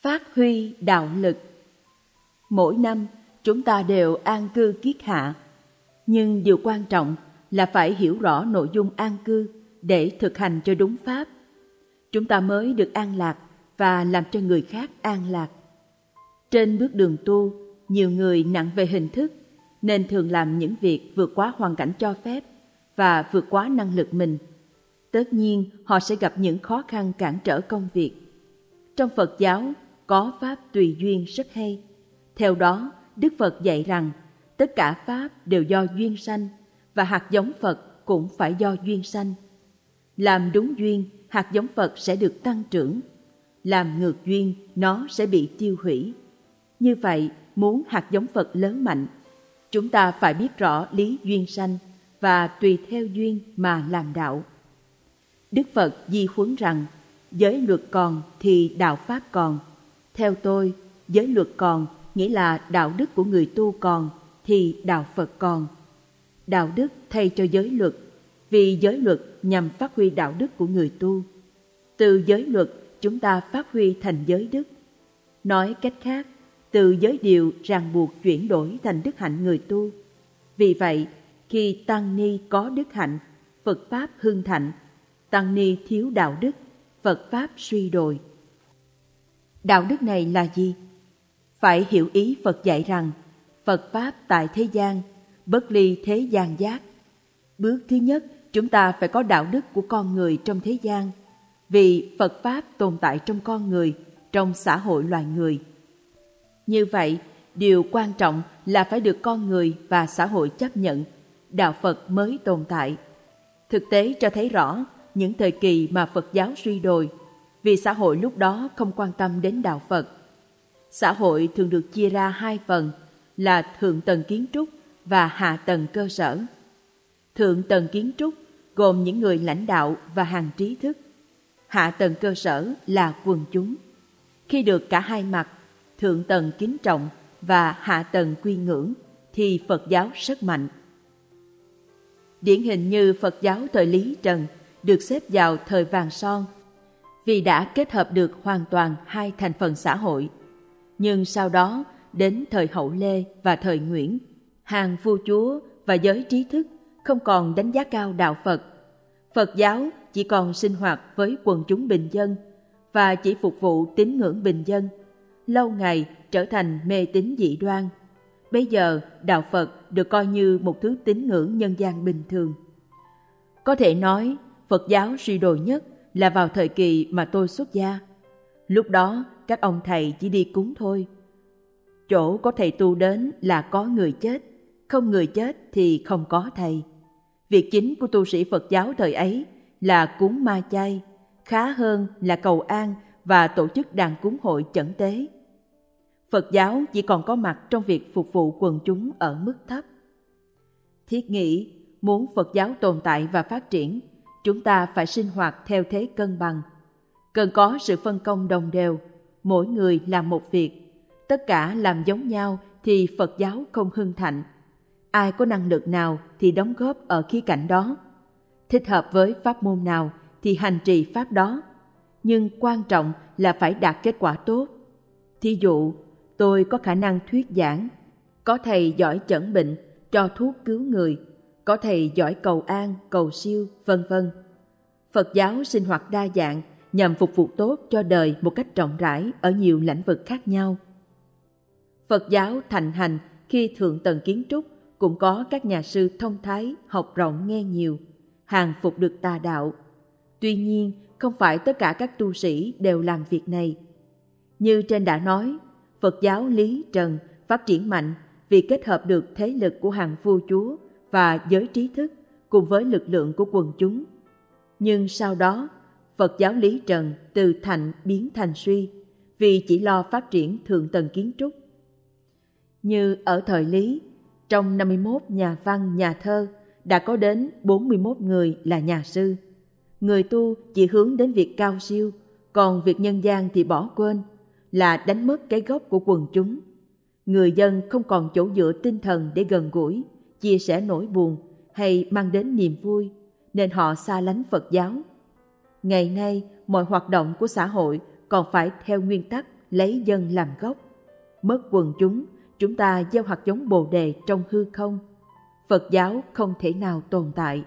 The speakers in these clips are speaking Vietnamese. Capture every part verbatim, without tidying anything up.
Phát huy đạo lực. Mỗi năm chúng ta đều an cư kiết hạ, nhưng điều quan trọng là phải hiểu rõ nội dung an cư để thực hành cho đúng pháp. Chúng ta mới được an lạc và làm cho người khác an lạc. Trên bước đường tu, nhiều người nặng về hình thức nên thường làm những việc vượt quá hoàn cảnh cho phép và vượt quá năng lực mình. Tất nhiên họ sẽ gặp những khó khăn cản trở công việc. Trong Phật giáo có pháp tùy duyên rất hay. Theo đó, Đức Phật dạy rằng tất cả pháp đều do duyên sanh và hạt giống Phật cũng phải do duyên sanh. Làm đúng duyên, hạt giống Phật sẽ được tăng trưởng. Làm ngược duyên, nó sẽ bị tiêu hủy. Như vậy, muốn hạt giống Phật lớn mạnh, chúng ta phải biết rõ lý duyên sanh và tùy theo duyên mà làm đạo. Đức Phật di huấn rằng, giới luật còn thì đạo pháp còn. Theo tôi, giới luật còn nghĩa là đạo đức của người tu còn thì đạo Phật còn. Đạo đức thay cho giới luật, vì giới luật nhằm phát huy đạo đức của người tu. Từ giới luật chúng ta phát huy thành giới đức. Nói cách khác, từ giới điều ràng buộc chuyển đổi thành đức hạnh người tu. Vì vậy, khi tăng ni có đức hạnh, Phật pháp hưng thạnh; tăng ni thiếu đạo đức, Phật pháp suy đồi. Đạo đức này là gì? Phải hiểu ý Phật dạy rằng Phật pháp tại thế gian, bất ly thế gian giác. Bước thứ nhất, chúng ta phải có đạo đức của con người trong thế gian, vì Phật pháp tồn tại trong con người, trong xã hội loài người. Như vậy, điều quan trọng là phải được con người và xã hội chấp nhận, đạo Phật mới tồn tại. Thực tế cho thấy rõ, những thời kỳ mà Phật giáo suy đồi, vì xã hội lúc đó không quan tâm đến đạo Phật. Xã hội thường được chia ra hai phần là thượng tầng kiến trúc và hạ tầng cơ sở. Thượng tầng kiến trúc gồm những người lãnh đạo và hàng trí thức. Hạ tầng cơ sở là quần chúng. Khi được cả hai mặt, thượng tầng kính trọng và hạ tầng quy ngưỡng, thì Phật giáo rất mạnh. Điển hình như Phật giáo thời Lý Trần được xếp vào thời vàng son, vì đã kết hợp được hoàn toàn hai thành phần xã hội. Nhưng sau đó, đến thời Hậu Lê và thời Nguyễn, hàng vua chúa và giới trí thức không còn đánh giá cao đạo Phật. Phật giáo chỉ còn sinh hoạt với quần chúng bình dân và chỉ phục vụ tín ngưỡng bình dân, lâu ngày trở thành mê tín dị đoan. Bây giờ, đạo Phật được coi như một thứ tín ngưỡng nhân gian bình thường. Có thể nói, Phật giáo suy đồi nhất là vào thời kỳ mà tôi xuất gia. Lúc đó, các ông thầy chỉ đi cúng thôi. Chỗ có thầy tu đến là có người chết, không người chết thì không có thầy. Việc chính của tu sĩ Phật giáo thời ấy là cúng ma chay, khá hơn là cầu an và tổ chức đàn cúng hội chẩn tế. Phật giáo chỉ còn có mặt trong việc phục vụ quần chúng ở mức thấp. Thiết nghĩ, muốn Phật giáo tồn tại và phát triển, chúng ta phải sinh hoạt theo thế cân bằng. Cần có sự phân công đồng đều, mỗi người làm một việc. Tất cả làm giống nhau thì Phật giáo không hưng thạnh. Ai có năng lực nào thì đóng góp ở khía cạnh đó. Thích hợp với pháp môn nào thì hành trì pháp đó. Nhưng quan trọng là phải đạt kết quả tốt. Thí dụ, tôi có khả năng thuyết giảng, có thầy giỏi chẩn bệnh, cho thuốc cứu người, có thầy giỏi cầu an, cầu siêu, vân vân. Phật giáo sinh hoạt đa dạng nhằm phục vụ tốt cho đời một cách rộng rãi ở nhiều lĩnh vực khác nhau. Phật giáo thịnh hành khi thượng tầng kiến trúc cũng có các nhà sư thông thái, học rộng nghe nhiều, hàng phục được tà đạo. Tuy nhiên, không phải tất cả các tu sĩ đều làm việc này. Như trên đã nói, Phật giáo Lý Trần phát triển mạnh vì kết hợp được thế lực của hàng vua chúa và giới trí thức cùng với lực lượng của quần chúng. Nhưng sau đó, Phật giáo Lý Trần từ thạnh biến thành suy vì chỉ lo phát triển thượng tầng kiến trúc. Như ở thời Lý, trong năm mươi mốt nhà văn, nhà thơ đã có đến bốn mươi mốt người là nhà sư. Người tu chỉ hướng đến việc cao siêu, còn việc nhân gian thì bỏ quên, là đánh mất cái gốc của quần chúng. Người dân không còn chỗ dựa tinh thần để gần gũi, chia sẻ nỗi buồn hay mang đến niềm vui, nên họ xa lánh Phật giáo. Ngày nay, mọi hoạt động của xã hội còn phải theo nguyên tắc lấy dân làm gốc. Mất quần chúng, chúng ta gieo hạt giống Bồ đề trong hư không. Phật giáo không thể nào tồn tại.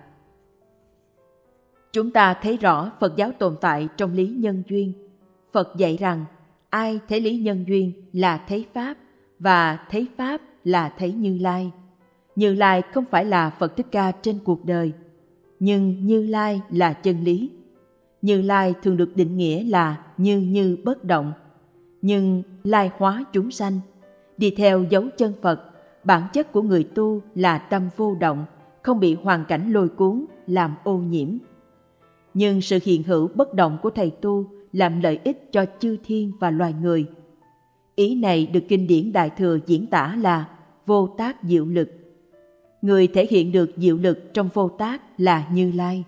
Chúng ta thấy rõ Phật giáo tồn tại trong lý nhân duyên. Phật dạy rằng ai thấy lý nhân duyên là thấy Pháp, và thấy Pháp là thấy Như Lai. Như Lai không phải là Phật Thích Ca trên cuộc đời, nhưng Như Lai là chân lý. Như Lai thường được định nghĩa là như như bất động, nhưng lai hóa chúng sanh. Đi theo dấu chân Phật, bản chất của người tu là tâm vô động, không bị hoàn cảnh lôi cuốn, làm ô nhiễm. Nhưng sự hiện hữu bất động của thầy tu làm lợi ích cho chư thiên và loài người. Ý này được kinh điển Đại Thừa diễn tả là vô tác diệu lực. Người thể hiện được diệu lực trong vô tác là Như Lai.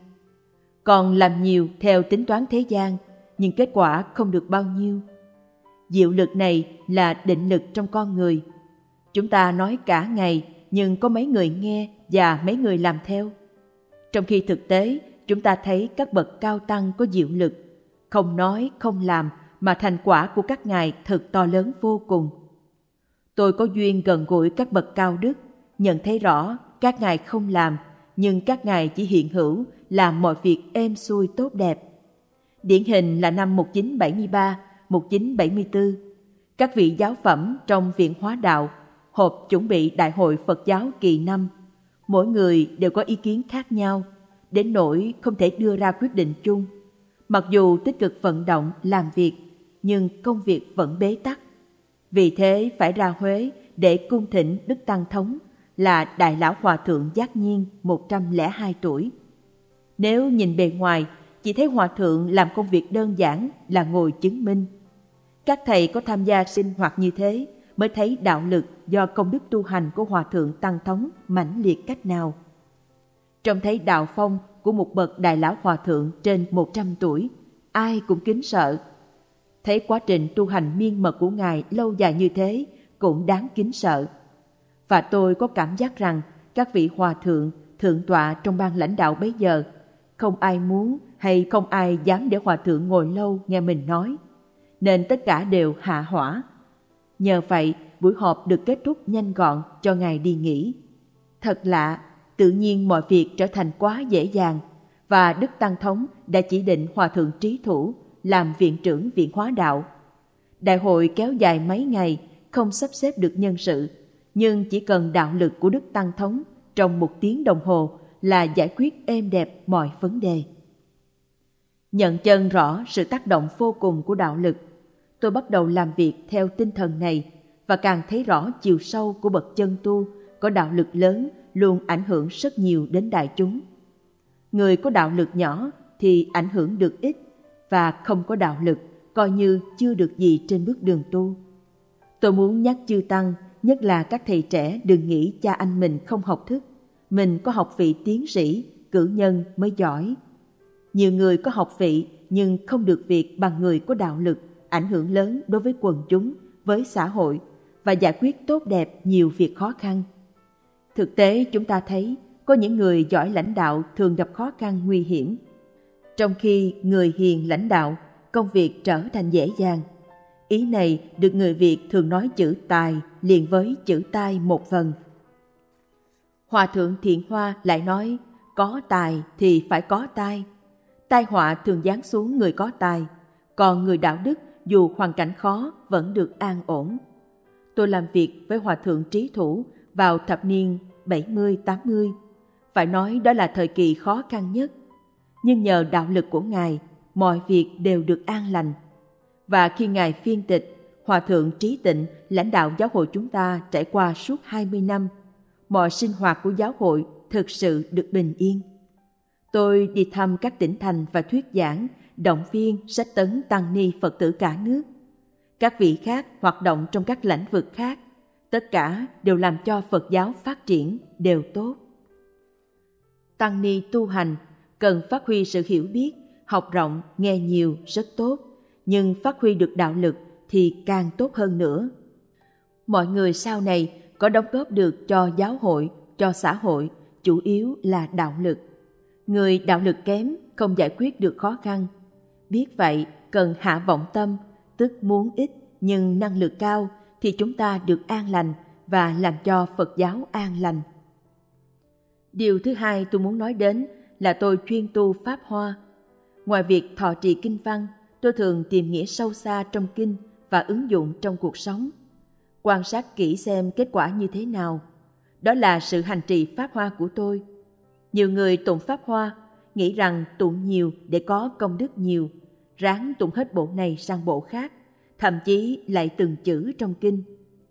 Còn làm nhiều theo tính toán thế gian, nhưng kết quả không được bao nhiêu. Diệu lực này là định lực trong con người. Chúng ta nói cả ngày, nhưng có mấy người nghe và mấy người làm theo. Trong khi thực tế, chúng ta thấy các bậc cao tăng có diệu lực, không nói, không làm, mà thành quả của các ngài thật to lớn vô cùng. Tôi có duyên gần gũi các bậc cao đức, nhận thấy rõ các ngài không làm, nhưng các ngài chỉ hiện hữu, làm mọi việc êm xuôi tốt đẹp. Điển hình là năm một nghìn chín trăm bảy mươi ba, một nghìn chín trăm bảy mươi tư, các vị giáo phẩm trong Viện Hóa Đạo họp chuẩn bị Đại hội Phật giáo kỳ năm. Mỗi người đều có ý kiến khác nhau, đến nỗi không thể đưa ra quyết định chung. Mặc dù tích cực vận động làm việc, nhưng công việc vẫn bế tắc. Vì thế phải ra Huế để cung thỉnh Đức Tăng Thống là Đại Lão Hòa Thượng Giác Nhiên một trăm lẻ hai tuổi. Nếu nhìn bề ngoài, chỉ thấy Hòa Thượng làm công việc đơn giản là ngồi chứng minh. Các thầy có tham gia sinh hoạt như thế mới thấy đạo lực do công đức tu hành của Hòa Thượng Tăng Thống mãnh liệt cách nào. Trông thấy đạo phong của một bậc Đại Lão Hòa Thượng trên một trăm tuổi, ai cũng kính sợ. Thấy quá trình tu hành miên mật của Ngài lâu dài như thế cũng đáng kính sợ. Và tôi có cảm giác rằng các vị Hòa Thượng, Thượng tọa trong ban lãnh đạo bấy giờ, không ai muốn hay không ai dám để Hòa Thượng ngồi lâu nghe mình nói, nên tất cả đều hạ hỏa. Nhờ vậy, buổi họp được kết thúc nhanh gọn cho Ngài đi nghỉ. Thật lạ, tự nhiên mọi việc trở thành quá dễ dàng, và Đức Tăng Thống đã chỉ định Hòa Thượng Trí Thủ làm viện trưởng Viện Hóa Đạo. Đại hội kéo dài mấy ngày, không sắp xếp được nhân sự, nhưng chỉ cần đạo lực của Đức Tăng Thống trong một tiếng đồng hồ là giải quyết êm đẹp mọi vấn đề. Nhận chân rõ sự tác động vô cùng của đạo lực, tôi bắt đầu làm việc theo tinh thần này và càng thấy rõ chiều sâu của bậc chân tu có đạo lực lớn luôn ảnh hưởng rất nhiều đến đại chúng. Người có đạo lực nhỏ thì ảnh hưởng được ít, và không có đạo lực coi như chưa được gì trên bước đường tu. Tôi muốn nhắc chư tăng, nhất là các thầy trẻ, đừng nghĩ cha anh mình không học thức, mình có học vị tiến sĩ, cử nhân mới giỏi. Nhiều người có học vị nhưng không được việc bằng người có đạo lực, ảnh hưởng lớn đối với quần chúng, với xã hội và giải quyết tốt đẹp nhiều việc khó khăn. Thực tế chúng ta thấy có những người giỏi lãnh đạo thường gặp khó khăn nguy hiểm. Trong khi người hiền lãnh đạo, công việc trở thành dễ dàng. Ý này được người Việt thường nói chữ tài liền với chữ tai một phần. Hòa Thượng Thiện Hoa lại nói, có tài thì phải có tai. Tai họa thường giáng xuống người có tài, còn người đạo đức dù hoàn cảnh khó vẫn được an ổn. Tôi làm việc với Hòa Thượng Trí Thủ vào thập niên bảy mươi tám mươi. Phải nói đó là thời kỳ khó khăn nhất. Nhưng nhờ đạo lực của Ngài, mọi việc đều được an lành. Và khi Ngài phiên tịch, Hòa Thượng Trí Tịnh lãnh đạo giáo hội chúng ta trải qua suốt hai mươi năm. Mọi sinh hoạt của giáo hội thực sự được bình yên. Tôi đi thăm các tỉnh thành và thuyết giảng, động viên, sách tấn tăng ni Phật tử cả nước. Các vị khác hoạt động trong các lĩnh vực khác, tất cả đều làm cho Phật giáo phát triển đều tốt. Tăng ni tu hành cần phát huy sự hiểu biết, học rộng, nghe nhiều rất tốt, nhưng phát huy được đạo lực thì càng tốt hơn nữa. Mọi người sau này có đóng góp được cho giáo hội, cho xã hội, chủ yếu là đạo lực. Người đạo lực kém không giải quyết được khó khăn. Biết vậy cần hạ vọng tâm, tức muốn ít nhưng năng lực cao thì chúng ta được an lành và làm cho Phật giáo an lành. Điều thứ hai tôi muốn nói đến là tôi chuyên tu Pháp Hoa. Ngoài việc thọ trì kinh văn, tôi thường tìm nghĩa sâu xa trong kinh và ứng dụng trong cuộc sống. Quan sát kỹ xem kết quả như thế nào. Đó là sự hành trì Pháp Hoa của tôi. Nhiều người tụng Pháp Hoa nghĩ rằng tụng nhiều để có công đức nhiều, ráng tụng hết bộ này sang bộ khác, thậm chí lại từng chữ trong kinh.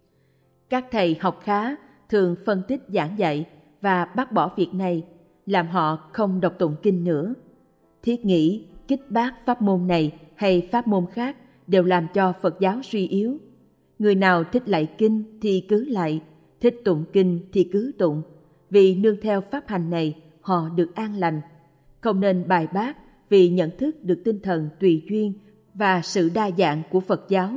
Các thầy học khá thường phân tích giảng dạy và bác bỏ việc này, làm họ không đọc tụng kinh nữa. Thiết nghĩ kích bác pháp môn này hay pháp môn khác đều làm cho Phật giáo suy yếu. Người nào thích lạy kinh thì cứ lạy, thích tụng kinh thì cứ tụng, vì nương theo pháp hành này họ được an lành. Không nên bài bác vì nhận thức được tinh thần tùy duyên và sự đa dạng của Phật giáo.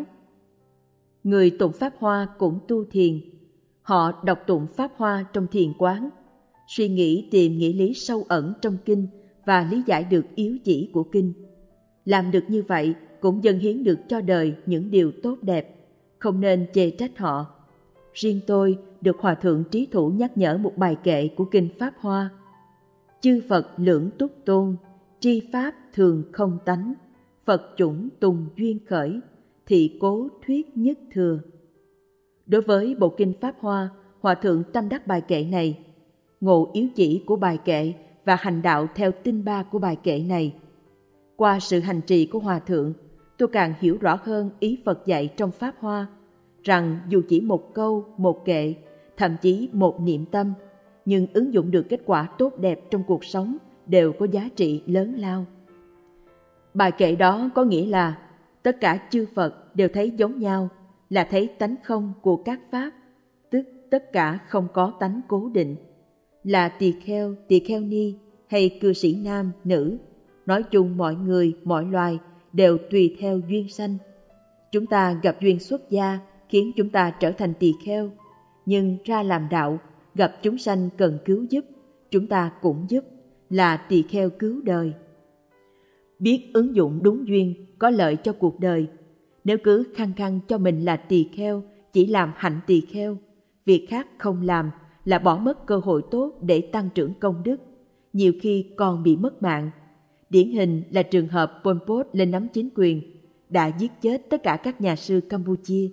Người tụng Pháp Hoa cũng tu thiền. Họ đọc tụng Pháp Hoa trong thiền quán, suy nghĩ tìm nghĩa lý sâu ẩn trong kinh và lý giải được yếu chỉ của kinh. Làm được như vậy cũng dâng hiến được cho đời những điều tốt đẹp, không nên chê trách họ. Riêng tôi được Hòa Thượng Trí Thủ nhắc nhở một bài kệ của kinh Pháp Hoa. Chư Phật lưỡng túc tôn, tri pháp thường không tánh, Phật chủng tùng duyên khởi, thị cố thuyết nhất thừa. Đối với bộ kinh Pháp Hoa, Hòa Thượng tâm đắc bài kệ này, ngộ yếu chỉ của bài kệ và hành đạo theo tinh ba của bài kệ này. Qua sự hành trì của Hòa Thượng, tôi càng hiểu rõ hơn ý Phật dạy trong Pháp Hoa, rằng dù chỉ một câu, một kệ, thậm chí một niệm tâm, nhưng ứng dụng được kết quả tốt đẹp trong cuộc sống đều có giá trị lớn lao. Bài kệ đó có nghĩa là tất cả chư Phật đều thấy giống nhau, là thấy tánh không của các pháp, tức tất cả không có tánh cố định, là tỳ kheo, tỳ kheo ni hay cư sĩ nam, nữ, nói chung mọi người, mọi loài đều tùy theo duyên sanh. Chúng ta gặp duyên xuất gia khiến chúng ta trở thành tỳ kheo, nhưng ra làm đạo, gặp chúng sanh cần cứu giúp, chúng ta cũng giúp, là tỳ kheo cứu đời. Biết ứng dụng đúng duyên có lợi cho cuộc đời. Nếu cứ khăng khăng cho mình là tỳ kheo, chỉ làm hạnh tỳ kheo, việc khác không làm là bỏ mất cơ hội tốt để tăng trưởng công đức, nhiều khi còn bị mất mạng. Điển hình là trường hợp Pol Pot lên nắm chính quyền, đã giết chết tất cả các nhà sư Campuchia.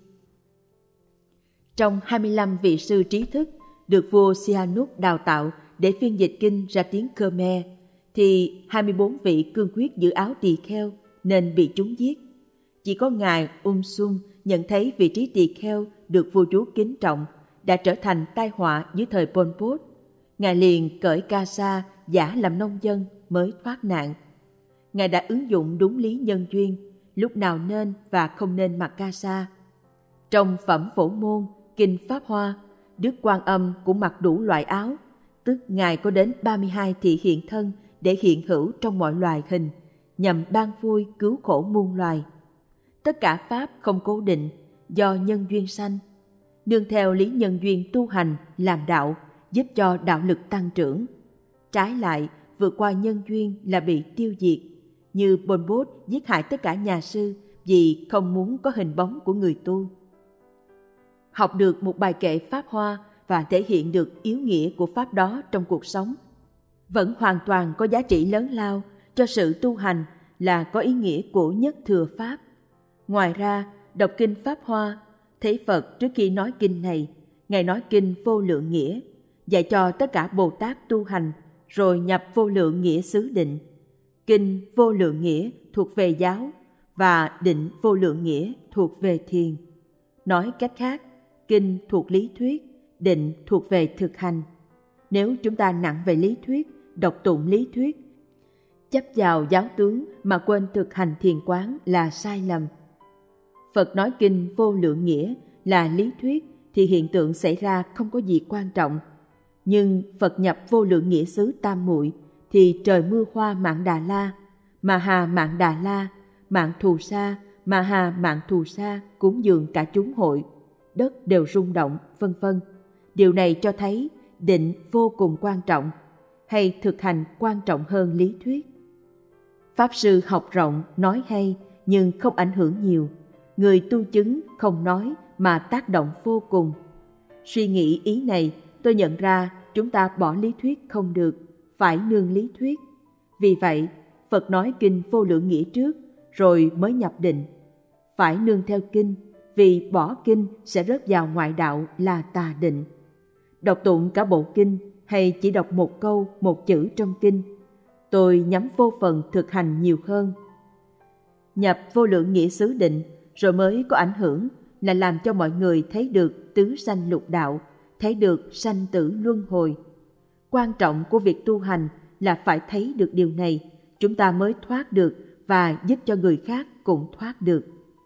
Trong hai mươi lăm vị sư trí thức được vua Sihanouk đào tạo để phiên dịch kinh ra tiếng Khmer, thì hai mươi bốn vị cương quyết giữ áo tỳ kheo nên bị chúng giết. Chỉ có ngài Um Sum nhận thấy vị trí tỳ kheo được vua chúa kính trọng đã trở thành tai họa dưới thời Pol Pot. Ngài liền cởi ca sa giả làm nông dân mới thoát nạn. Ngài đã ứng dụng đúng lý nhân duyên, lúc nào nên và không nên mặc ca sa. Trong phẩm Phổ Môn, kinh Pháp Hoa, Đức Quan Âm cũng mặc đủ loại áo, tức Ngài có đến ba mươi hai thị hiện thân để hiện hữu trong mọi loài hình, nhằm ban vui cứu khổ muôn loài. Tất cả pháp không cố định, do nhân duyên sanh. Nương theo lý nhân duyên tu hành, làm đạo, giúp cho đạo lực tăng trưởng. Trái lại, vượt qua nhân duyên là bị tiêu diệt, như Pol Pot giết hại tất cả nhà sư vì không muốn có hình bóng của người tu. Học được một bài kệ Pháp Hoa và thể hiện được yếu nghĩa của pháp đó trong cuộc sống, vẫn hoàn toàn có giá trị lớn lao cho sự tu hành, là có ý nghĩa của nhất thừa pháp. Ngoài ra, đọc kinh Pháp Hoa, thấy Phật trước khi nói kinh này, Ngài nói kinh vô lượng nghĩa, dạy cho tất cả Bồ Tát tu hành, rồi nhập vô lượng nghĩa xứ định. Kinh vô lượng nghĩa thuộc về giáo, và định vô lượng nghĩa thuộc về thiền. Nói cách khác, kinh thuộc lý thuyết, định thuộc về thực hành. Nếu chúng ta nặng về lý thuyết, đọc tụng lý thuyết, chấp vào giáo tướng mà quên thực hành thiền quán là sai lầm. Phật nói kinh vô lượng nghĩa là lý thuyết thì hiện tượng xảy ra không có gì quan trọng. Nhưng Phật nhập vô lượng nghĩa xứ tam muội thì trời mưa hoa Mạn Đà La, Mà Hà Mạn Đà La, Mạn Thù Sa, Mà Hà Mạn Thù Sa cúng dường cả chúng hội, đất đều rung động, vân vân. Điều này cho thấy định vô cùng quan trọng, hay thực hành quan trọng hơn lý thuyết. Pháp sư học rộng, nói hay nhưng không ảnh hưởng nhiều. Người tu chứng không nói mà tác động vô cùng. Suy nghĩ ý này, tôi nhận ra chúng ta bỏ lý thuyết không được, phải nương lý thuyết. Vì vậy, Phật nói kinh Vô Lượng Nghĩa trước, rồi mới nhập định. Phải nương theo kinh, vì bỏ kinh sẽ rớt vào ngoại đạo là tà định. Đọc tụng cả bộ kinh hay chỉ đọc một câu, một chữ trong kinh, tôi nhắm vô phần thực hành nhiều hơn. Nhập Vô Lượng Nghĩa xứ định rồi mới có ảnh hưởng là làm cho mọi người thấy được tứ sanh lục đạo, thấy được sanh tử luân hồi. Quan trọng của việc tu hành là phải thấy được điều này, chúng ta mới thoát được và giúp cho người khác cũng thoát được.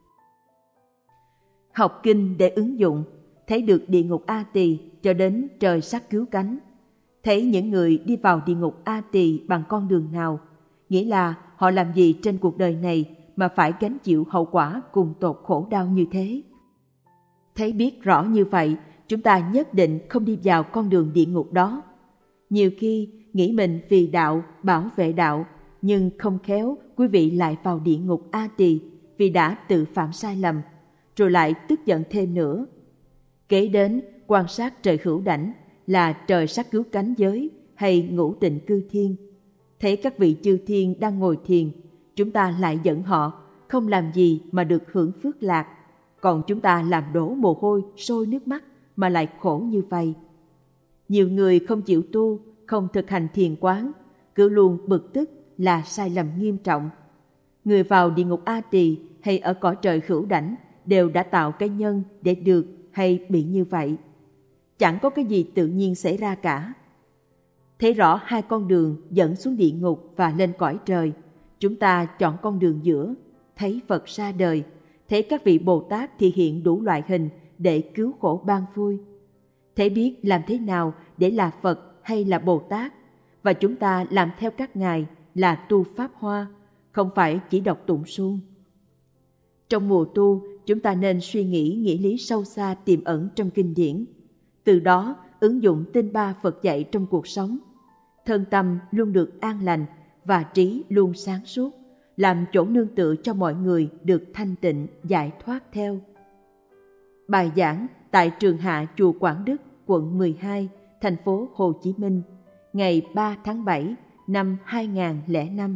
Học kinh để ứng dụng, thấy được địa ngục A Tỳ cho đến trời sắc cứu cánh. Thấy những người đi vào địa ngục A Tỳ bằng con đường nào, nghĩa là họ làm gì trên cuộc đời này mà phải gánh chịu hậu quả cùng tột khổ đau như thế. Thấy biết rõ như vậy, chúng ta nhất định không đi vào con đường địa ngục đó. Nhiều khi nghĩ mình vì đạo, bảo vệ đạo, nhưng không khéo quý vị lại vào địa ngục A Tỳ vì đã tự phạm sai lầm, rồi lại tức giận thêm nữa. Kế đến quan sát trời hữu đảnh là trời sắc cứu cánh giới hay ngũ tịnh cư thiên. Thấy các vị chư thiên đang ngồi thiền, chúng ta lại giận họ, không làm gì mà được hưởng phước lạc. Còn chúng ta làm đổ mồ hôi, sôi nước mắt mà lại khổ như vậy. Nhiều người không chịu tu, không thực hành thiền quán, cứ luôn bực tức là sai lầm nghiêm trọng. Người vào địa ngục A Tỳ hay ở cõi trời hữu đảnh đều đã tạo cái nhân để được hay bị như vậy. Chẳng có cái gì tự nhiên xảy ra cả. Thấy rõ hai con đường dẫn xuống địa ngục và lên cõi trời, chúng ta chọn con đường giữa, thấy Phật ra đời, thấy các vị Bồ Tát thì hiện đủ loại hình để cứu khổ ban vui. Thấy biết làm thế nào để là Phật hay là Bồ Tát, và chúng ta làm theo các ngài là tu Pháp Hoa, không phải chỉ đọc tụng suông. Trong mùa tu, chúng ta nên suy nghĩ nghĩa lý sâu xa tiềm ẩn trong kinh điển. Từ đó, ứng dụng tinh ba Phật dạy trong cuộc sống. Thân tâm luôn được an lành và trí luôn sáng suốt, làm chỗ nương tựa cho mọi người được thanh tịnh, giải thoát theo. Bài giảng tại Trường Hạ Chùa Quảng Đức, quận mười hai, thành phố Hồ Chí Minh, ngày ba tháng bảy năm hai nghìn không trăm lẻ năm.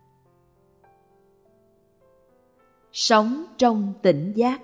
Sống trong tỉnh giác.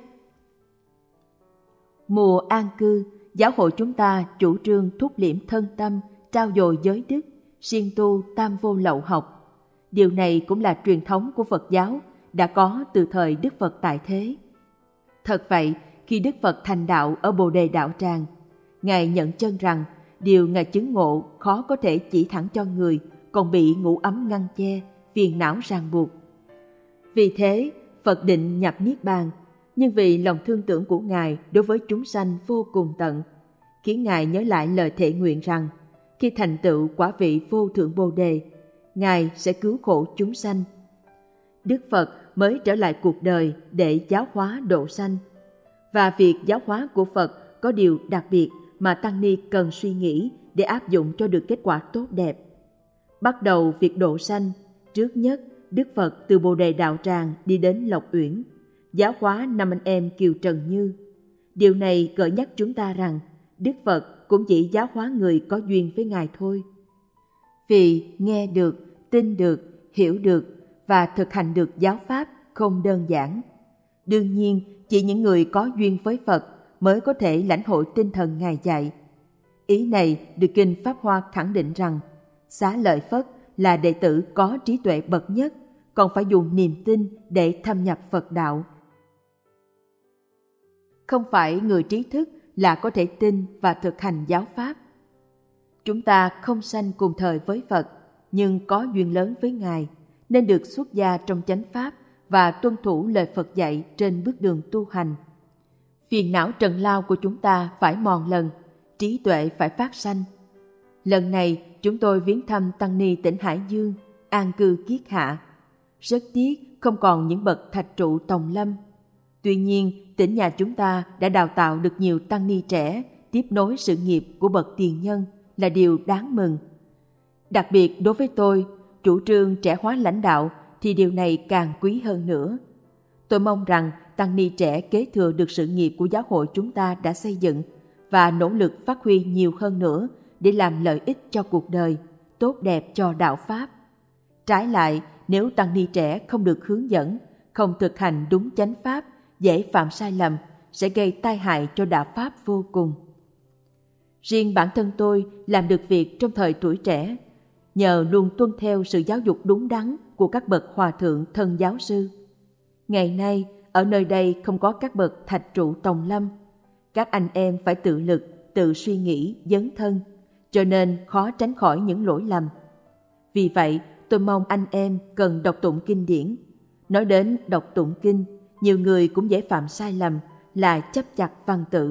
Mùa an cư, giáo hội chúng ta chủ trương thúc liễm thân tâm, trao dồi giới đức, siêng tu tam vô lậu học. Điều này cũng là truyền thống của Phật giáo, đã có từ thời Đức Phật tại thế. Thật vậy, khi Đức Phật thành đạo ở Bồ Đề Đạo Tràng, Ngài nhận chân rằng điều Ngài chứng ngộ khó có thể chỉ thẳng cho người, còn bị ngũ ấm ngăn che, phiền não ràng buộc. Vì thế, Phật định nhập Niết Bàn, nhưng vì lòng thương tưởng của Ngài đối với chúng sanh vô cùng tận, khiến Ngài nhớ lại lời thệ nguyện rằng khi thành tựu quả vị vô thượng Bồ Đề, Ngài sẽ cứu khổ chúng sanh. Đức Phật mới trở lại cuộc đời để giáo hóa độ sanh. Và việc giáo hóa của Phật có điều đặc biệt mà Tăng Ni cần suy nghĩ để áp dụng cho được kết quả tốt đẹp. Bắt đầu việc độ sanh, trước nhất Đức Phật từ Bồ Đề Đạo Tràng đi đến Lộc Uyển, giáo hóa năm anh em Kiều Trần Như. Điều này gợi nhắc chúng ta rằng Đức Phật cũng chỉ giáo hóa người có duyên với Ngài thôi. Vì nghe được, tin được, hiểu được và thực hành được giáo pháp không đơn giản. Đương nhiên, chỉ những người có duyên với Phật mới có thể lãnh hội tinh thần Ngài dạy. Ý này được Kinh Pháp Hoa khẳng định rằng Xá Lợi Phất là đệ tử có trí tuệ bậc nhất, còn phải dùng niềm tin để thâm nhập Phật đạo. Không phải người trí thức là có thể tin và thực hành giáo pháp. Chúng ta không sanh cùng thời với Phật, nhưng có duyên lớn với Ngài, nên được xuất gia trong chánh pháp và tuân thủ lời Phật dạy trên bước đường tu hành. Phiền não trần lao của chúng ta phải mòn lần, trí tuệ phải phát sanh. Lần này chúng tôi viếng thăm Tăng Ni tỉnh Hải Dương, an cư kiết hạ. Rất tiếc không còn những bậc thạch trụ tòng lâm. Tuy nhiên, tỉnh nhà chúng ta đã đào tạo được nhiều Tăng Ni trẻ tiếp nối sự nghiệp của bậc tiền nhân là điều đáng mừng. Đặc biệt đối với tôi, chủ trương trẻ hóa lãnh đạo thì điều này càng quý hơn nữa. Tôi mong rằng tăng ni trẻ kế thừa được sự nghiệp của giáo hội chúng ta đã xây dựng và nỗ lực phát huy nhiều hơn nữa để làm lợi ích cho cuộc đời, tốt đẹp cho đạo Pháp. Trái lại, nếu tăng ni trẻ không được hướng dẫn, không thực hành đúng chánh Pháp, dễ phạm sai lầm, sẽ gây tai hại cho đạo Pháp vô cùng. Riêng bản thân tôi làm được việc trong thời tuổi trẻ, nhờ luôn tuân theo sự giáo dục đúng đắn của các bậc hòa thượng thân giáo sư. Ngày nay, ở nơi đây không có các bậc thạch trụ tòng lâm. Các anh em phải tự lực, tự suy nghĩ, dấn thân, cho nên khó tránh khỏi những lỗi lầm. Vì vậy, tôi mong anh em cần đọc tụng kinh điển. Nói đến đọc tụng kinh, nhiều người cũng dễ phạm sai lầm là chấp chặt văn tự.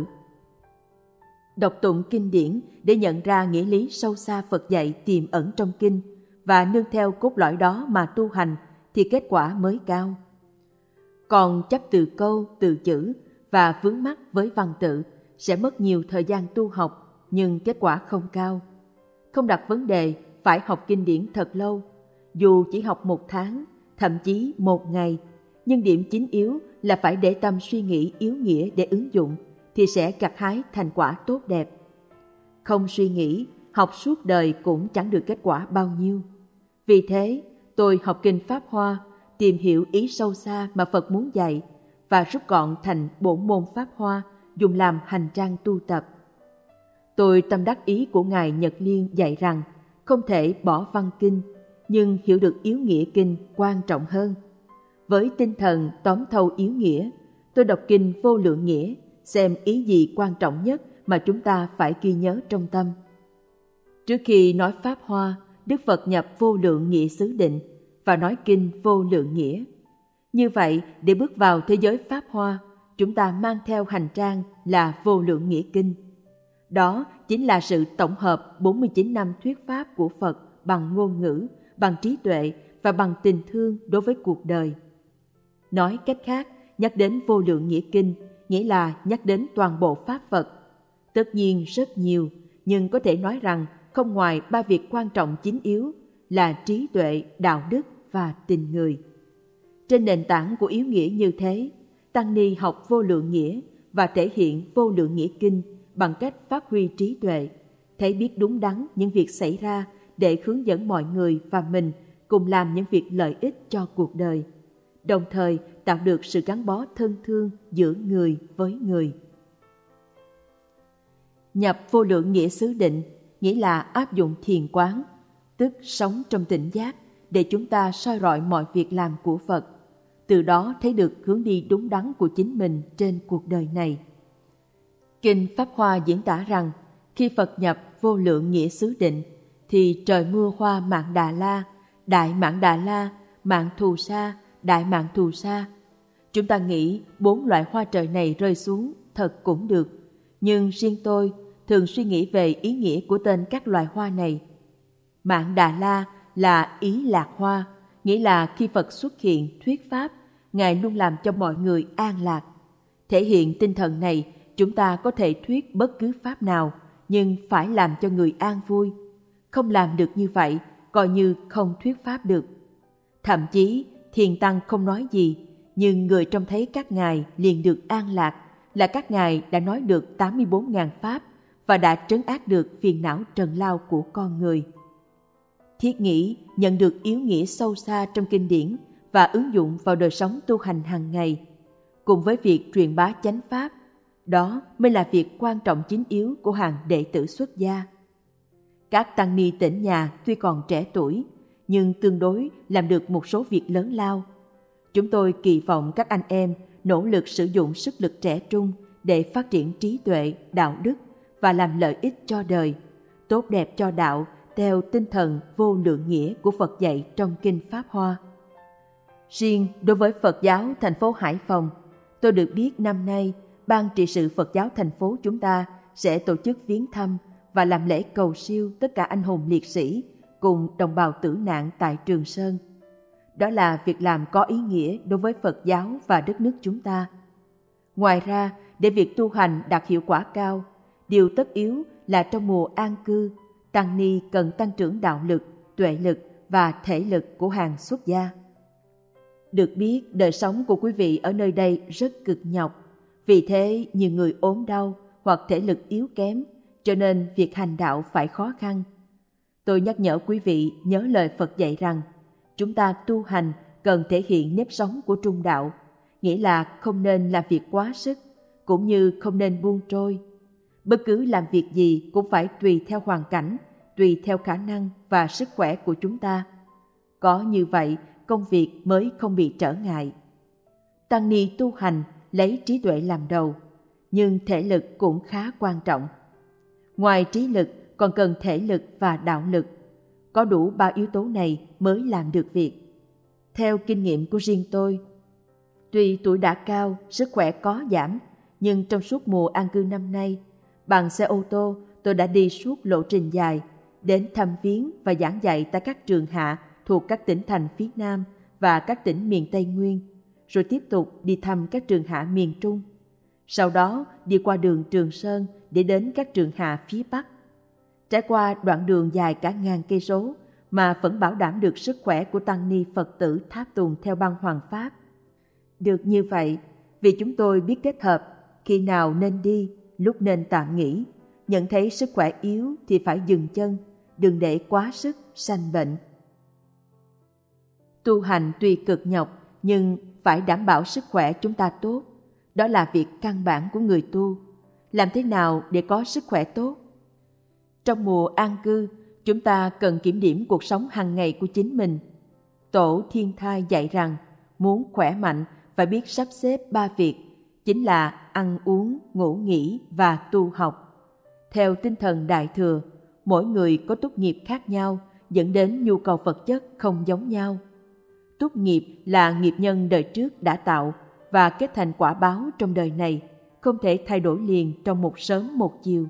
Đọc tụng kinh điển để nhận ra nghĩa lý sâu xa Phật dạy tiềm ẩn trong kinh và nương theo cốt lõi đó mà tu hành thì kết quả mới cao. Còn chấp từ câu, từ chữ và vướng mắc với văn tự sẽ mất nhiều thời gian tu học nhưng kết quả không cao. Không đặt vấn đề phải học kinh điển thật lâu, dù chỉ học một tháng, thậm chí một ngày, nhưng điểm chính yếu là phải để tâm suy nghĩ yếu nghĩa để ứng dụng thì sẽ gặt hái thành quả tốt đẹp. Không suy nghĩ, học suốt đời cũng chẳng được kết quả bao nhiêu. Vì thế, tôi học kinh Pháp Hoa, tìm hiểu ý sâu xa mà Phật muốn dạy và rút gọn thành bổn môn Pháp Hoa dùng làm hành trang tu tập. Tôi tâm đắc ý của Ngài Nhật Liên dạy rằng không thể bỏ văn kinh, nhưng hiểu được yếu nghĩa kinh quan trọng hơn. Với tinh thần tóm thâu yếu nghĩa, tôi đọc kinh Vô Lượng Nghĩa, xem ý gì quan trọng nhất mà chúng ta phải ghi nhớ trong tâm. Trước khi nói Pháp Hoa, Đức Phật nhập Vô Lượng Nghĩa xứ định và nói kinh Vô Lượng Nghĩa. Như vậy, để bước vào thế giới Pháp Hoa, chúng ta mang theo hành trang là Vô Lượng Nghĩa Kinh. Đó chính là sự tổng hợp bốn mươi chín năm thuyết Pháp của Phật bằng ngôn ngữ, bằng trí tuệ và bằng tình thương đối với cuộc đời. Nói cách khác, nhắc đến Vô Lượng Nghĩa Kinh nghĩa là nhắc đến toàn bộ Pháp Phật. Tất nhiên rất nhiều, nhưng có thể nói rằng không ngoài ba việc quan trọng chính yếu là trí tuệ, đạo đức và tình người. Trên nền tảng của yếu nghĩa như thế, tăng ni học Vô Lượng Nghĩa và thể hiện Vô Lượng Nghĩa Kinh bằng cách phát huy trí tuệ, thấy biết đúng đắn những việc xảy ra để hướng dẫn mọi người và mình cùng làm những việc lợi ích cho cuộc đời, đồng thời tạo được sự gắn bó thân thương giữa người với người. Nhập Vô Lượng Nghĩa xứ định nghĩa là áp dụng thiền quán, tức sống trong tỉnh giác để chúng ta soi rọi mọi việc làm của Phật, từ đó thấy được hướng đi đúng đắn của chính mình trên cuộc đời này. Kinh Pháp Hoa diễn tả rằng khi Phật nhập Vô Lượng Nghĩa xứ định thì trời mưa hoa Mạn Đà La, Đại Mạn Đà La, Mạn Thù Sa, Đại Mạn Thù Sa. Chúng ta nghĩ bốn loại hoa trời này rơi xuống thật cũng được, nhưng riêng tôi thường suy nghĩ về ý nghĩa của tên các loài hoa này. Mạn Đà La là ý lạc hoa, nghĩa là khi Phật xuất hiện thuyết Pháp, Ngài luôn làm cho mọi người an lạc. Thể hiện tinh thần này, chúng ta có thể thuyết bất cứ Pháp nào, nhưng phải làm cho người an vui. Không làm được như vậy, coi như không thuyết Pháp được. Thậm chí, Thiền Tăng không nói gì, nhưng người trông thấy các ngài liền được an lạc, là các ngài đã nói được tám mươi bốn nghìn Pháp và đã trấn áp được phiền não trần lao của con người. Thiết nghĩ nhận được yếu nghĩa sâu xa trong kinh điển và ứng dụng vào đời sống tu hành hàng ngày, cùng với việc truyền bá chánh Pháp, đó mới là việc quan trọng chính yếu của hàng đệ tử xuất gia. Các tăng ni tỉnh nhà tuy còn trẻ tuổi, nhưng tương đối làm được một số việc lớn lao. Chúng tôi kỳ vọng các anh em nỗ lực sử dụng sức lực trẻ trung để phát triển trí tuệ, đạo đức và làm lợi ích cho đời, tốt đẹp cho đạo theo tinh thần vô lượng nghĩa của Phật dạy trong Kinh Pháp Hoa. Riêng đối với Phật giáo thành phố Hải Phòng, tôi được biết năm nay Ban trị sự Phật giáo thành phố chúng ta sẽ tổ chức viếng thăm và làm lễ cầu siêu tất cả anh hùng liệt sĩ cùng đồng bào tử nạn tại Trường Sơn. Đó là việc làm có ý nghĩa đối với Phật giáo và đất nước chúng ta. Ngoài ra, để việc tu hành đạt hiệu quả cao, điều tất yếu là trong mùa an cư, tăng ni cần tăng trưởng đạo lực, tuệ lực và thể lực của hàng xuất gia. Được biết, đời sống của quý vị ở nơi đây rất cực nhọc. Vì thế, nhiều người ốm đau hoặc thể lực yếu kém, cho nên việc hành đạo phải khó khăn. Tôi nhắc nhở quý vị nhớ lời Phật dạy rằng, chúng ta tu hành cần thể hiện nếp sống của trung đạo, nghĩa là không nên làm việc quá sức, cũng như không nên buông trôi. Bất cứ làm việc gì cũng phải tùy theo hoàn cảnh, tùy theo khả năng và sức khỏe của chúng ta. Có như vậy, công việc mới không bị trở ngại. Tăng ni tu hành lấy trí tuệ làm đầu, nhưng thể lực cũng khá quan trọng. Ngoài trí lực còn cần thể lực và đạo lực. Có đủ ba yếu tố này mới làm được việc. Theo kinh nghiệm của riêng tôi, tuy tuổi đã cao, sức khỏe có giảm, nhưng trong suốt mùa an cư năm nay, bằng xe ô tô tôi đã đi suốt lộ trình dài, đến thăm viếng và giảng dạy tại các trường hạ thuộc các tỉnh thành phía Nam và các tỉnh miền Tây Nguyên, rồi tiếp tục đi thăm các trường hạ miền Trung. Sau đó đi qua đường Trường Sơn để đến các trường hạ phía Bắc. Trải qua đoạn đường dài cả ngàn cây số mà vẫn bảo đảm được sức khỏe của tăng ni Phật tử tháp tùng theo băng hoàng pháp. Được như vậy, vì chúng tôi biết kết hợp, khi nào nên đi, lúc nên tạm nghỉ, nhận thấy sức khỏe yếu thì phải dừng chân, đừng để quá sức sanh bệnh. Tu hành tuy cực nhọc nhưng phải đảm bảo sức khỏe chúng ta tốt. Đó là việc căn bản của người tu. Làm thế nào để có sức khỏe tốt? Trong mùa an cư, chúng ta cần kiểm điểm cuộc sống hàng ngày của chính mình. Tổ Thiên Thai dạy rằng, muốn khỏe mạnh phải biết sắp xếp ba việc, chính là ăn uống, ngủ nghỉ và tu học. Theo tinh thần Đại Thừa, mỗi người có túc nghiệp khác nhau, dẫn đến nhu cầu vật chất không giống nhau. Túc nghiệp là nghiệp nhân đời trước đã tạo và kết thành quả báo trong đời này, không thể thay đổi liền trong một sớm một chiều.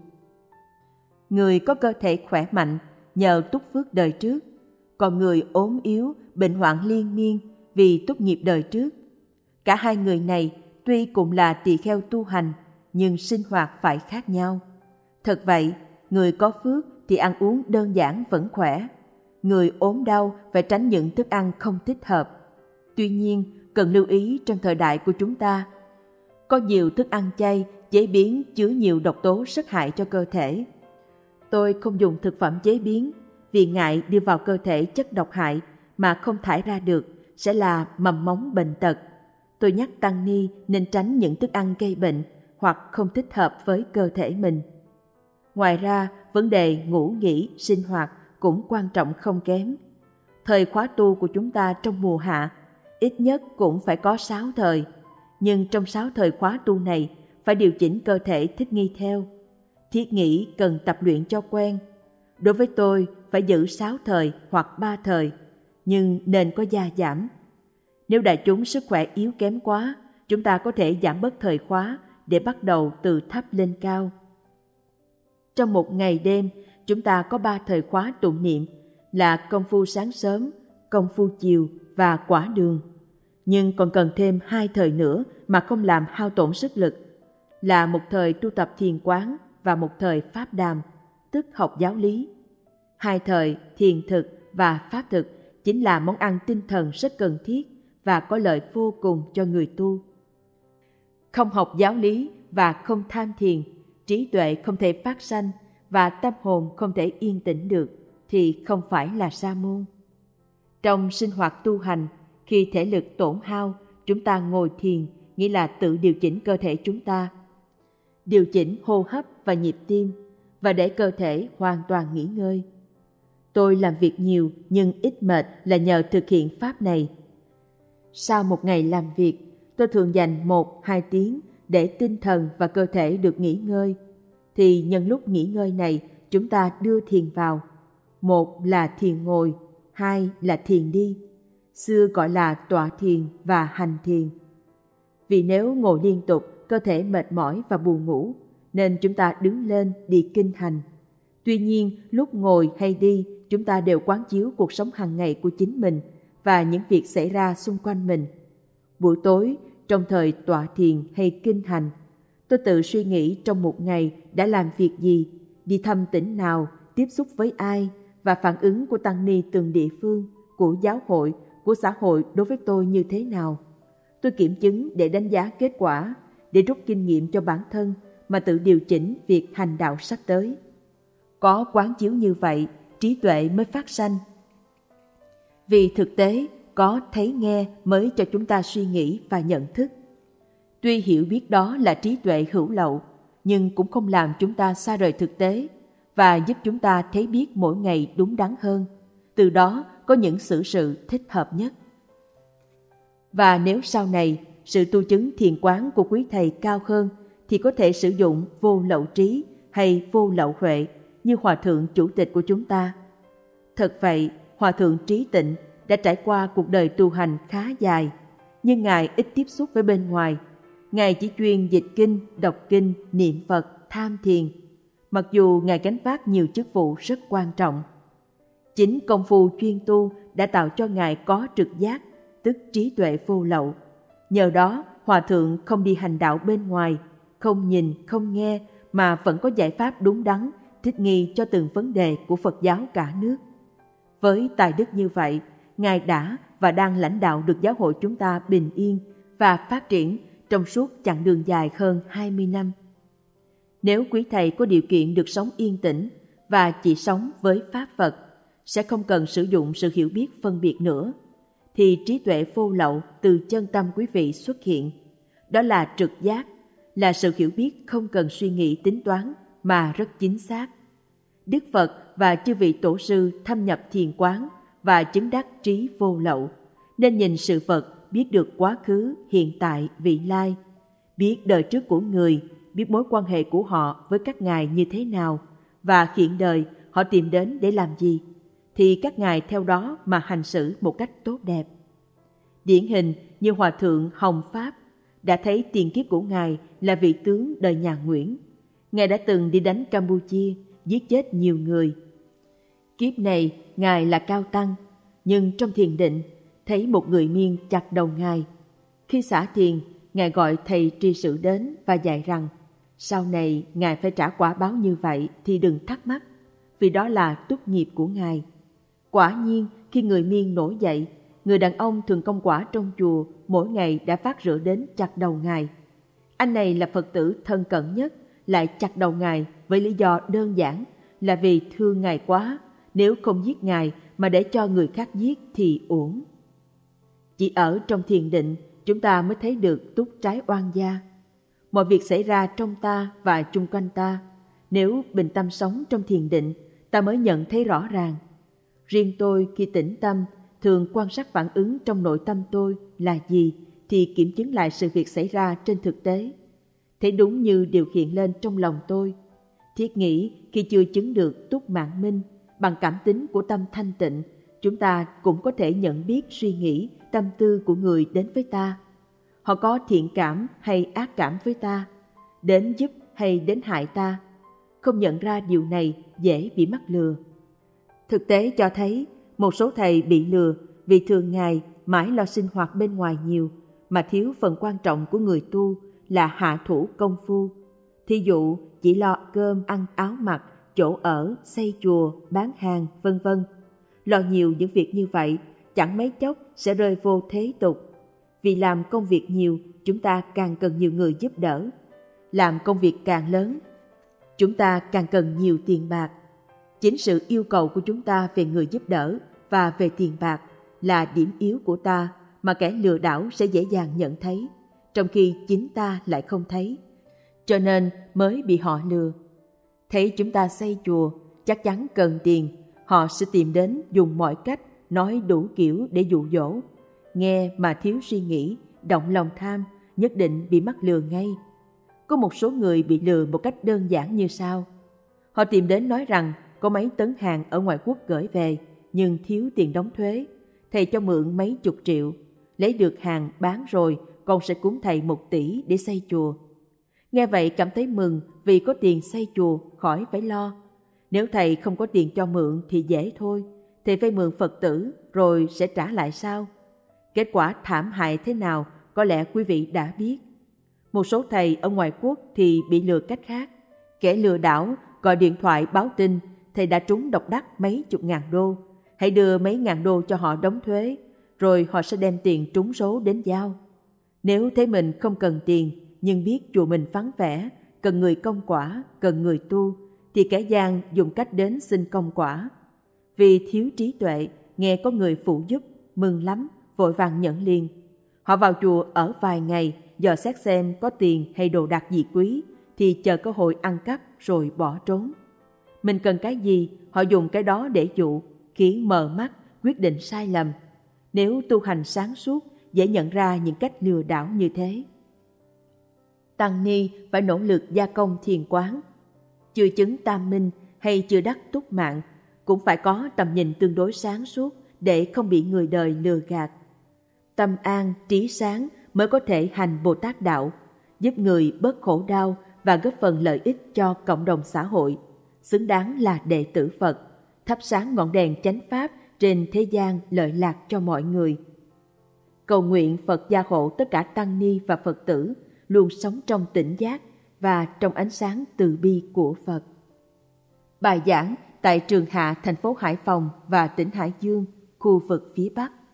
Người có cơ thể khỏe mạnh nhờ túc phước đời trước, còn người ốm yếu, bệnh hoạn liên miên vì túc nghiệp đời trước. Cả hai người này tuy cùng là tỳ kheo tu hành, nhưng sinh hoạt phải khác nhau. Thật vậy, người có phước thì ăn uống đơn giản vẫn khỏe. Người ốm đau phải tránh những thức ăn không thích hợp. Tuy nhiên, cần lưu ý trong thời đại của chúng ta, có nhiều thức ăn chay chế biến chứa nhiều độc tố rất hại cho cơ thể. Tôi không dùng thực phẩm chế biến vì ngại đưa vào cơ thể chất độc hại mà không thải ra được sẽ là mầm mống bệnh tật. Tôi nhắc tăng ni nên tránh những thức ăn gây bệnh hoặc không thích hợp với cơ thể mình. Ngoài ra, vấn đề ngủ nghỉ, sinh hoạt cũng quan trọng không kém. Thời khóa tu của chúng ta trong mùa hạ, ít nhất cũng phải có sáu thời. Nhưng trong sáu thời khóa tu này, phải điều chỉnh cơ thể thích nghi theo. Thiết nghĩ cần tập luyện cho quen. Đối với tôi, phải giữ sáu thời hoặc ba thời, nhưng nên có gia giảm. Nếu đại chúng sức khỏe yếu kém quá, chúng ta có thể giảm bớt thời khóa để bắt đầu từ thấp lên cao. Trong một ngày đêm, chúng ta có ba thời khóa tụng niệm là công phu sáng sớm, công phu chiều và quả đường. Nhưng còn cần thêm hai thời nữa mà không làm hao tổn sức lực, là một thời tu tập thiền quán và một thời pháp đàm, tức học giáo lý. Hai thời thiền thực và pháp thực chính là món ăn tinh thần rất cần thiết và có lợi vô cùng cho người tu. Không học giáo lý và không tham thiền, trí tuệ không thể phát sanh và tâm hồn không thể yên tĩnh được thì không phải là sa môn. Trong sinh hoạt tu hành, khi thể lực tổn hao, chúng ta ngồi thiền, nghĩa là tự điều chỉnh cơ thể chúng ta, điều chỉnh hô hấp và nhịp tim và để cơ thể hoàn toàn nghỉ ngơi. Tôi làm việc nhiều nhưng ít mệt là nhờ thực hiện pháp này. Sau một ngày làm việc, tôi thường dành một, hai tiếng để tinh thần và cơ thể được nghỉ ngơi. Thì nhân lúc nghỉ ngơi này, chúng ta đưa thiền vào. Một là thiền ngồi, hai là thiền đi. Xưa gọi là tọa thiền và hành thiền. Vì nếu ngồi liên tục, cơ thể mệt mỏi và buồn ngủ, nên chúng ta đứng lên đi kinh hành. Tuy nhiên, lúc ngồi hay đi, chúng ta đều quán chiếu cuộc sống hàng ngày của chính mình và những việc xảy ra xung quanh mình. Buổi tối, trong thời tọa thiền hay kinh hành, tôi tự suy nghĩ trong một ngày đã làm việc gì, đi thăm tỉnh nào, tiếp xúc với ai và phản ứng của tăng ni từng địa phương, của giáo hội của xã hội đối với tôi như thế nào. Tôi kiểm chứng để đánh giá kết quả, để rút kinh nghiệm cho bản thân mà tự điều chỉnh việc hành đạo sắp tới. Có quán chiếu như vậy, trí tuệ mới phát sanh. Vì thực tế, có thấy nghe mới cho chúng ta suy nghĩ và nhận thức. Tuy hiểu biết đó là trí tuệ hữu lậu, nhưng cũng không làm chúng ta xa rời thực tế và giúp chúng ta thấy biết mỗi ngày đúng đắn hơn. Từ đó có những xử sự thích hợp nhất. Và nếu sau này sự tu chứng thiền quán của quý thầy cao hơn thì có thể sử dụng vô lậu trí hay vô lậu huệ như Hòa Thượng Chủ tịch của chúng ta. Thật vậy, Hòa Thượng Trí Tịnh đã trải qua cuộc đời tu hành khá dài, nhưng Ngài ít tiếp xúc với bên ngoài. Ngài chỉ chuyên dịch kinh, đọc kinh, niệm Phật, tham thiền, mặc dù Ngài gánh vác nhiều chức vụ rất quan trọng. Chính công phu chuyên tu đã tạo cho Ngài có trực giác, tức trí tuệ vô lậu. Nhờ đó, Hòa Thượng không đi hành đạo bên ngoài, không nhìn, không nghe, mà vẫn có giải pháp đúng đắn, thích nghi cho từng vấn đề của Phật giáo cả nước. Với tài đức như vậy, Ngài đã và đang lãnh đạo được giáo hội chúng ta bình yên và phát triển trong suốt chặng đường dài hơn hai mươi năm. Nếu quý thầy có điều kiện được sống yên tĩnh và chỉ sống với Pháp Phật, sẽ không cần sử dụng sự hiểu biết phân biệt nữa, thì trí tuệ vô lậu từ chân tâm quý vị xuất hiện. Đó là trực giác, là sự hiểu biết không cần suy nghĩ tính toán mà rất chính xác. Đức Phật và chư vị tổ sư thâm nhập thiền quán và chứng đắc trí vô lậu, nên nhìn sự vật, biết được quá khứ, hiện tại, vị lai, biết đời trước của người, biết mối quan hệ của họ với các ngài như thế nào, và hiện đời họ tìm đến để làm gì, thì các ngài theo đó mà hành xử một cách tốt đẹp. Điển hình như Hòa Thượng Hồng Pháp đã thấy tiền kiếp của ngài là vị tướng đời nhà Nguyễn. Ngài đã từng đi đánh Campuchia, giết chết nhiều người. Kiếp này ngài là cao tăng, nhưng trong thiền định thấy một người Miên chặt đầu ngài. Khi xả thiền, ngài gọi thầy tri sự đến và dạy rằng sau này ngài phải trả quả báo như vậy thì đừng thắc mắc, vì đó là túc nghiệp của ngài. Quả nhiên, khi người Miên nổi dậy, người đàn ông thường công quả trong chùa mỗi ngày đã phát rửa đến chặt đầu ngài. Anh này là Phật tử thân cận nhất, lại chặt đầu ngài với lý do đơn giản là vì thương ngài quá, nếu không giết ngài mà để cho người khác giết thì uổng. Chỉ ở trong thiền định, chúng ta mới thấy được túc trái oan gia. Mọi việc xảy ra trong ta và chung quanh ta, nếu bình tâm sống trong thiền định, ta mới nhận thấy rõ ràng. Riêng tôi khi tĩnh tâm, thường quan sát phản ứng trong nội tâm tôi là gì, thì kiểm chứng lại sự việc xảy ra trên thực tế. Thấy đúng như điều hiện lên trong lòng tôi. Thiết nghĩ khi chưa chứng được túc mạng minh, bằng cảm tính của tâm thanh tịnh, chúng ta cũng có thể nhận biết suy nghĩ, tâm tư của người đến với ta. Họ có thiện cảm hay ác cảm với ta, đến giúp hay đến hại ta. Không nhận ra điều này dễ bị mắc lừa. Thực tế cho thấy một số thầy bị lừa vì thường ngày mãi lo sinh hoạt bên ngoài nhiều mà thiếu phần quan trọng của người tu là hạ thủ công phu. Thí dụ chỉ lo cơm ăn áo mặc, chỗ ở, xây chùa, bán hàng, vân vân. Lo nhiều những việc như vậy chẳng mấy chốc sẽ rơi vô thế tục. Vì làm công việc nhiều, chúng ta càng cần nhiều người giúp đỡ. Làm công việc càng lớn, chúng ta càng cần nhiều tiền bạc. Chính sự yêu cầu của chúng ta về người giúp đỡ và về tiền bạc là điểm yếu của ta mà kẻ lừa đảo sẽ dễ dàng nhận thấy, trong khi chính ta lại không thấy, cho nên mới bị họ lừa. Thấy chúng ta xây chùa, chắc chắn cần tiền, họ sẽ tìm đến dùng mọi cách, nói đủ kiểu để dụ dỗ. Nghe mà thiếu suy nghĩ, động lòng tham, nhất định bị mắc lừa ngay. Có một số người bị lừa một cách đơn giản như sau. Họ tìm đến nói rằng có mấy tấn hàng ở ngoại quốc gửi về, nhưng thiếu tiền đóng thuế. Thầy cho mượn mấy chục triệu, lấy được hàng bán rồi, con sẽ cúng thầy một tỷ để xây chùa. Nghe vậy cảm thấy mừng vì có tiền xây chùa, khỏi phải lo. Nếu thầy không có tiền cho mượn thì dễ thôi, thầy phải mượn Phật tử rồi sẽ trả lại sau. Kết quả thảm hại thế nào có lẽ quý vị đã biết. Một số thầy ở ngoại quốc thì bị lừa cách khác. Kẻ lừa đảo gọi điện thoại báo tin thầy đã trúng độc đắc mấy chục ngàn đô, hãy đưa mấy ngàn đô cho họ đóng thuế, rồi họ sẽ đem tiền trúng số đến giao. Nếu thấy mình không cần tiền, nhưng biết chùa mình vắng vẻ, cần người công quả, cần người tu, thì kẻ gian dùng cách đến xin công quả. Vì thiếu trí tuệ, nghe có người phụ giúp, mừng lắm, vội vàng nhận liền. Họ vào chùa ở vài ngày, dò xét xem có tiền hay đồ đạc gì quý, thì chờ cơ hội ăn cắp rồi bỏ trốn. Mình cần cái gì, họ dùng cái đó để dụ, khiến mờ mắt, quyết định sai lầm. Nếu tu hành sáng suốt, dễ nhận ra những cách lừa đảo như thế. Tăng ni phải nỗ lực gia công thiền quán. Chưa chứng tam minh hay chưa đắc túc mạng, cũng phải có tầm nhìn tương đối sáng suốt để không bị người đời lừa gạt. Tâm an, trí sáng mới có thể hành Bồ Tát đạo, giúp người bớt khổ đau và góp phần lợi ích cho cộng đồng xã hội, xứng đáng là đệ tử Phật, thắp sáng ngọn đèn chánh pháp trên thế gian lợi lạc cho mọi người. Cầu nguyện Phật gia hộ tất cả tăng ni và Phật tử luôn sống trong tỉnh giác và trong ánh sáng từ bi của Phật. Bài giảng tại Trường Hạ, thành phố Hải Phòng và tỉnh Hải Dương, khu vực phía Bắc.